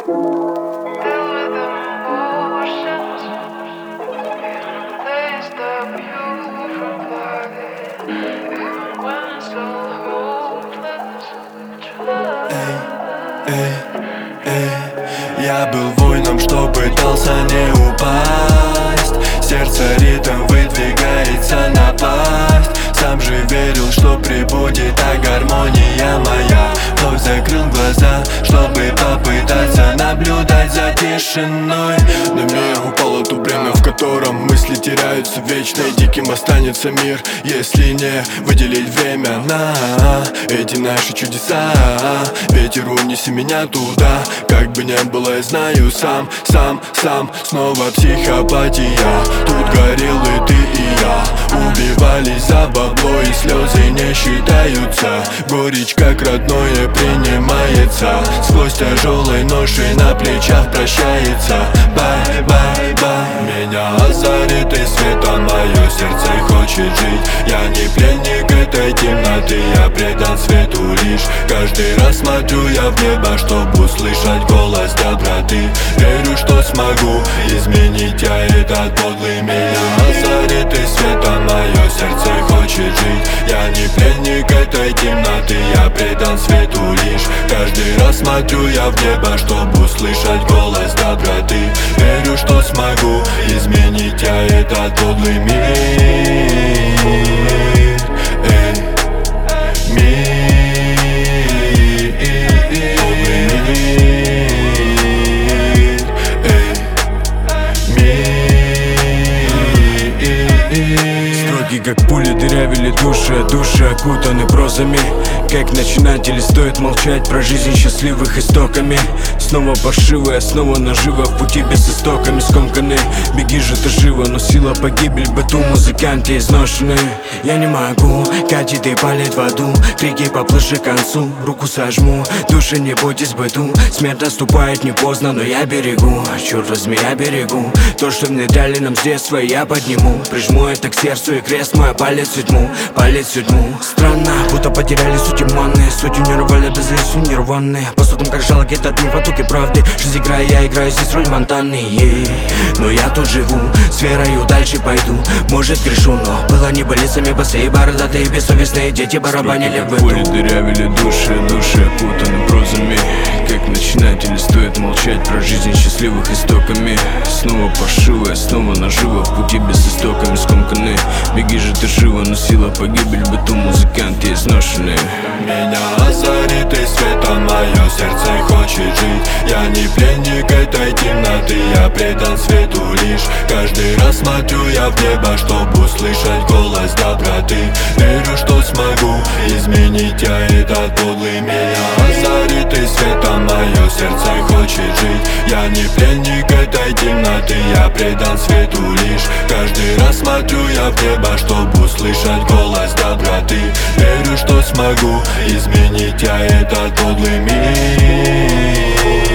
Я был воином, что пытался не упасть. Сердце ритм выдвигается напасть. Сам же верил, что прибудет гармония моя. Вновь закрыл глаза, чтобы попытаться наблюдать за тишиной. На меня упало то бремя, в котором мысли теряются вечно. И диким останется мир, если не выделить время на эти наши чудеса. Ветер, унеси меня туда, как бы не было, я знаю сам. Снова психопатия. Тут горел и ты, и я. Убивались за бабло, и слезы не считаются. Горечь как родное принимается. Сквозь тяжелой ноши на плечах прощается. Бай. Меня озарит и светом мое сердце хочет жить. Я не пленник этой темноты, я предан свету лишь. Каждый раз смотрю я в небо, чтобы услышать голос доброты. Верю, что смогу изменить я этот подлый мир. Озарит и светом мое сердце хочет жить. Я не пленник этой темноты, я предан свету лишь. Каждый раз смотрю я в небо, чтобы услышать голос доброты. Верю, что смогу изменить я этот подлый мир. Строки как пули дырявили души окутаны прозами. Как начинать или стоит молчать про жизнь счастливых истоками. Снова пошивы, снова наживо, в пути без истоками скомканы. Беги же ты живо, но сила погибель, быту музыканты изношены. Я не могу, катит и палит в аду. Крики поплыше к концу, руку сожму. Души не бойтесь быту, смерть наступает не поздно, но я берегу. Черт возьми, я берегу то, что внедряли нам с детства, я подниму. Прижму это к сердцу и крест мой палец в тьму. Странно, будто потеряли суть манны. Сутью не рвали, да здесь нерванные. По сутам как жалок этот мир, потоки правды. Жизнь играю, я играю здесь роль Монтаны. Но я тут живу, с верою дальше пойду. Может грешу, но было небылицами босые бородатые бессовестные дети барабанили в эту. Пули дырявили души окутаны прозами. Как начинать или стоит молчать про жизнь счастливых истоками. Снова пошивы, снова наживо, в пути без истоками скомканы. Беги же ты живо, но сила погибель, быту музыканты изношены. Меня озарит и светом мое сердце хочет жить. Я не пленник этой темноты, я предан свету лишь. Каждый раз смотрю я в небо, чтобы услышать голос доброты. Верю, что смогу изменить я этот подлый мир. Меня озарит и светом мое сердце хочет жить. Я не пленник этой темноты, я предан свету лишь. Каждый раз смотрю я в небо, чтобы услышать голос доброты. Верю, что смогу изменить я этот подлый мир.